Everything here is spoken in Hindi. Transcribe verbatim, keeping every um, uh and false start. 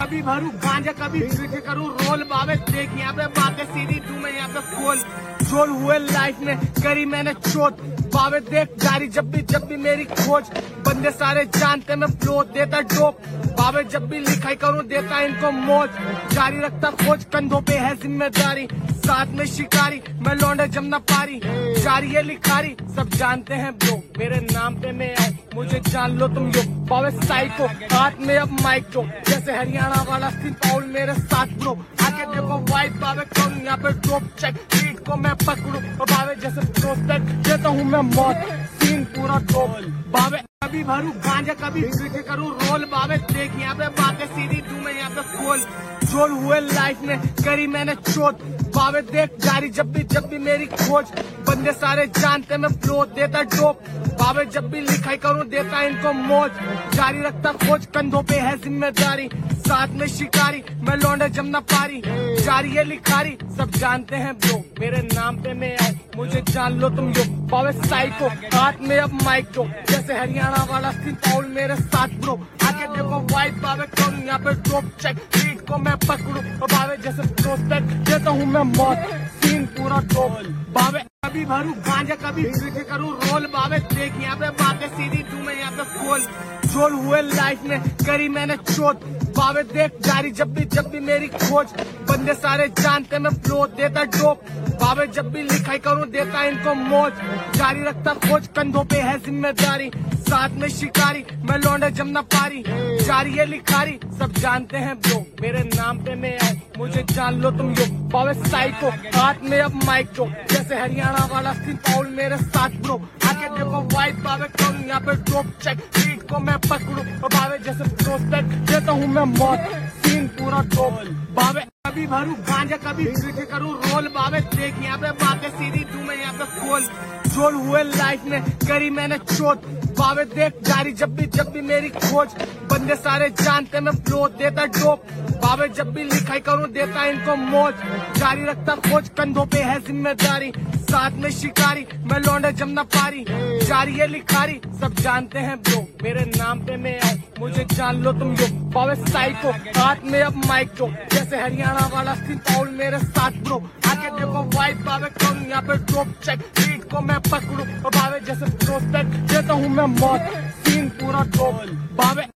कभी भरू गांजा कभी ड्रिंक करूँ रोल बाबे देख यहाँ पे बातें सीधी तू मैं यहाँ पे खोल जोल हुए लाइफ में करी मैंने चोट बाबे देख जारी जब भी जब भी मेरी खोज बंदे सारे जानते मैं फ्लो देता डोप बाबे जब भी लिखाई करूँ देता इनको मौज जारी रखता खोज कंधों पे है जिम्मेदारी साथ में शिकारी मैं लौंडे जमना पारी जारी है लिखारी सब जानते हैं ब्रो मेरे नाम पे मैं आए मुझे जान लो तुम यो बाबे साइको हाथ में अब माइक जो जैसे हरियाणा वाला स्थित पाउल मेरे साथ ब्रो आके देखो वाइट बाबे करूँ यहाँ पे ड्रॉप चेक बीट को मैं पकड़ू और बाबे जैसे प्रोस्पेक्ट देता हूँ मैं मौत सीन पूरा ड्रॉप बाबे कभी भरू गांजा कभी ड्रिंक करूँ रोल बाबे देख यहाँ पे बातें सीधी तू मैं यहाँ पे खोल जोल हुए लाइफ में करी मैंने चोट बाबे देख जारी जब भी जब भी मेरी खोज बंदे सारे जानते मैं फ्लो देता डोप बाबे जब भी लिखाई करूँ देता इनको मौज जारी रखता खोज कंधों पे है जिम्मेदारी साथ में शिकारी मैं लौंडे जमना पारी जारी है लिखारी सब जानते हैं ब्रो मेरे नाम पे मैं आए मुझे जान लो तुम यो बाबे साइको हाथ में अब माइक जो जैसे हरियाणा वाला स्थित पाउल मेरे साथ ब्रो आके देखो वाइट बाबे करूँ यहाँ पे ड्रॉप चेक बीट को मैं पकड़ू और बाबे जैसे प्रोस्पेक्ट देता हूँ मैं मौत सीन पूरा ड्रॉप बाबे कभी भरू गांजा कभी ड्रिंक करूँ रोल बाबे देख यहाँ पे बातें सीधी तू मैं यहाँ पे खोल जोल हुए लाइफ में करी मैंने चोट बाबे देख जारी जब भी जब भी मेरी खोज बंदे सारे जानते मैं फ्लो देता डोप बाबे जब भी लिखाई करूँ देता इनको मौज जारी रखता खोज कंधों पे है जिम्मेदारी साथ में शिकारी मैं लौंडे जमना पारी जारी है लिखारी सब जानते हैं ब्रो मेरे नाम पे मैं आए मुझे जान लो तुम यो बाबे साइको हाथ में अब माइक जो जैसे हरियाणा वाला स्थित पाउल मेरे साथ ब्रो आके देखो वाइट बाबे करूँ यहाँ पे ड्रॉप चेक बीट को मैं पकड़ू और बाबे जैसे प्रोस्पेक्ट देता हूँ मैं मौत सीन पूरा ड्रॉप बाबे कभी भरू गांजा कभी ड्रिंक करूँ रोल बाबे देख यहाँ पे बातें सीधी तू मैं यहाँ पे खोल जोल हुए लाइफ में करी मैंने चोट बाबे देख जारी जब भी जब भी मेरी खोज बंदे सारे जानते मैं फ्लो देता डोप बाबे जब भी लिखाई करूँ देता इनको मौज जारी रखता खोज कंधों पे है जिम्मेदारी साथ में शिकारी मैं लौंडे जमना पारी जारी है लिखारी सब जानते हैं ब्रो मेरे नाम पे मैं आए मुझे जान लो तुम यो बाबे साइको हाथ में अब माइक जो जैसे हरियाणा वाला स्थित पाउल मेरे साथ ब्रो आके देखो वाइट बाबे करूँ यहाँ पे ड्रॉप चेक बीट को मैं पकड़ू और बाबे जैसे प्रोस्पेक्ट देता हूँ मैं मौत सीन पूरा ड्रॉप बाबे